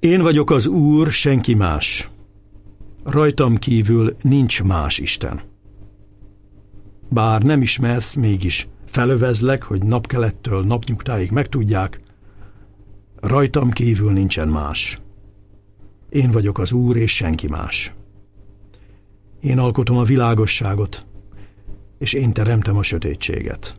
Én vagyok az Úr, senki más. Rajtam kívül nincs más Isten. Bár nem ismersz, mégis felövezlek, hogy napkelettől napnyugtáig megtudják, rajtam kívül nincsen más. Én vagyok az Úr, és senki más. Én alkotom a világosságot, és én teremtem a sötétséget.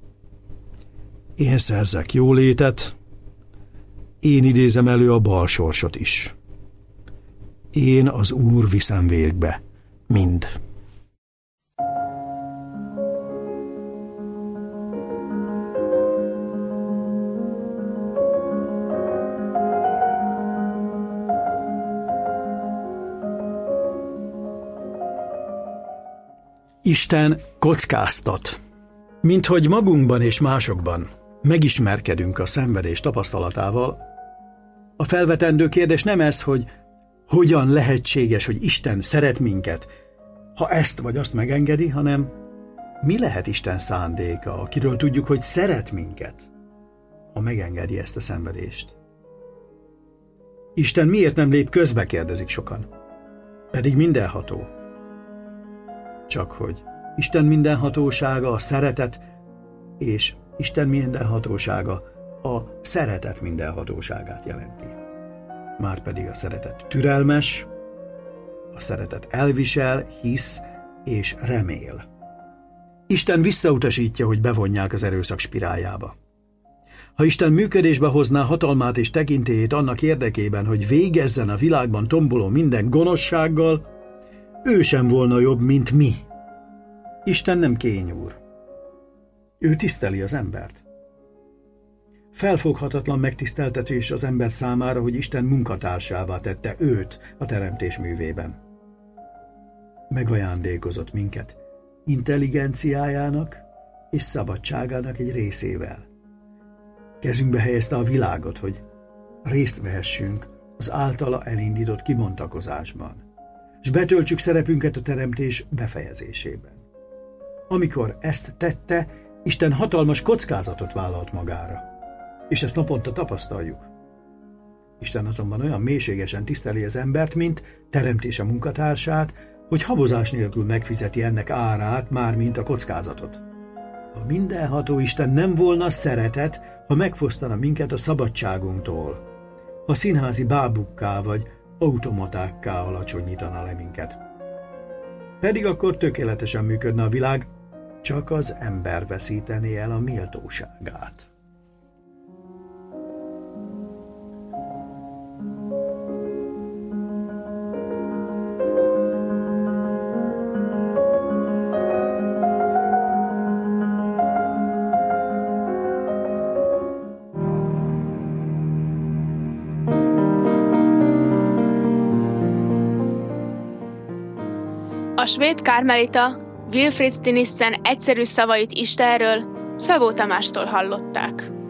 Én szerzek jólétet, én idézem elő a bal sorsot is. Én az Úr viszem végbe mind. Isten kockáztat. Minthogy magunkban és másokban megismerkedünk a szenvedés tapasztalatával, a felvetendő kérdés nem ez, hogy hogyan lehetséges, hogy Isten szeret minket, ha ezt vagy azt megengedi, hanem mi lehet Isten szándéka, akiről tudjuk, hogy szeret minket, ha megengedi ezt a szenvedést. Isten miért nem lép közbe, kérdezik sokan, pedig mindenható. Csak hogy Isten mindenhatósága a szeretet, és Isten mindenhatósága a szeretet mindenhatóságát jelenti. Márpedig a szeretet türelmes, a szeretet elvisel, hisz és remél. Isten visszautasítja, hogy bevonják az erőszak spiráljába. Ha Isten működésbe hozná hatalmát és tekintélyét annak érdekében, hogy végezzen a világban tomboló minden gonoszsággal, ő sem volna jobb, mint mi. Isten nem kényúr. Ő tiszteli az embert. Felfoghatatlan megtiszteltetés az ember számára, hogy Isten munkatársává tette őt a teremtés művében. Megajándékozott minket intelligenciájának és szabadságának egy részével. Kezünkbe helyezte a világot, hogy részt vehessünk az általa elindított kibontakozásban, és betöltsük szerepünket a teremtés befejezésében. Amikor ezt tette, Isten hatalmas kockázatot vállalt magára, és ezt naponta tapasztaljuk. Isten azonban olyan mélységesen tiszteli az embert, mint teremtése munkatársát, hogy habozás nélkül megfizeti ennek árát, mármint a kockázatot. A mindenható Isten nem volna szeretet, ha megfosztana minket a szabadságunktól, ha színházi bábukká vagy automatákká alacsonyítana le minket. Pedig akkor tökéletesen működne a világ, csak az ember veszítené el a méltóságát. A svéd kármelita Wilfrid Stinissen egyszerű szavait Istenről Szabó Tamástól hallották.